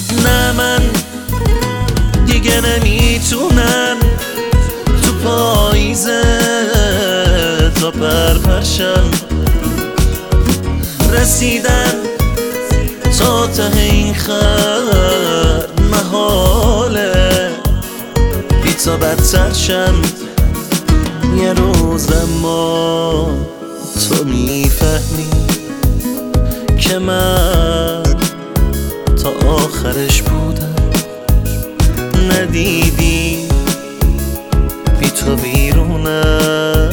نه من دیگه نمیتونم تو پاییزه تا پرپرشم. رسیدم تا ته این خط محاله بی تا بدتر شم. یه روز اما تو میفهمی که من تا آخرش بودم. ندیدی بی تو بیرونم،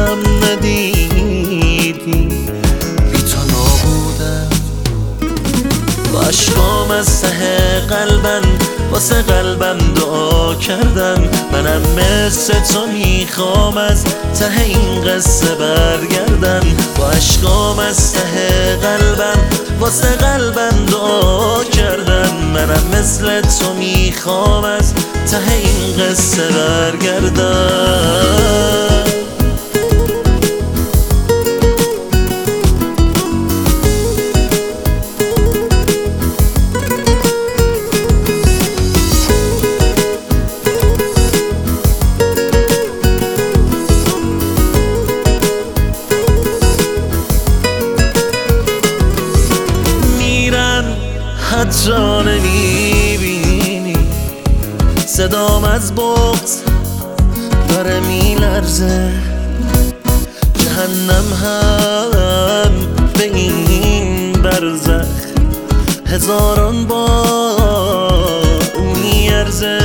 ندیدی بی تو نابودم. با عشقام از ته قلبم واسه قلبم دعا کردم. منم مثل تو میخوام از ته این قصه برگردم. با عشقام از ته قلبم واسه قلبم دعا کردم. منم مثل تو میخوام از ته این قصه برگردم. حتی نمیبینی صدام از بغض داره میلرزه. جهنم هم به این برزخ هزاران بار میارزه.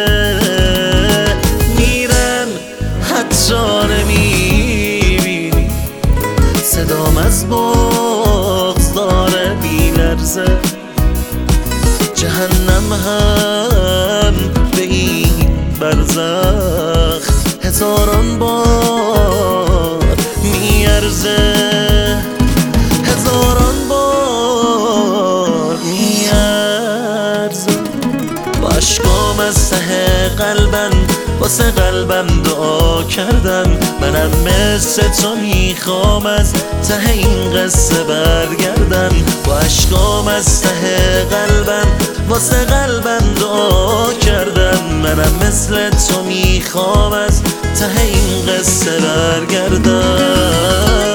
میرم حتی نمیبینی صدام از بغض داره میلرزه. جهنم هم به این برزخ هزاران بار میارزه. هزاران بار میارزه. با عشقام از ته قلبم واسه قلبم دعا کردم. منم مثل تو میخوام از ته این قصه برگردم. با عشقام از ته قلبم واسه قلبم دعا کردم. منم مثل تو میخوام از ته این قصه برگردم.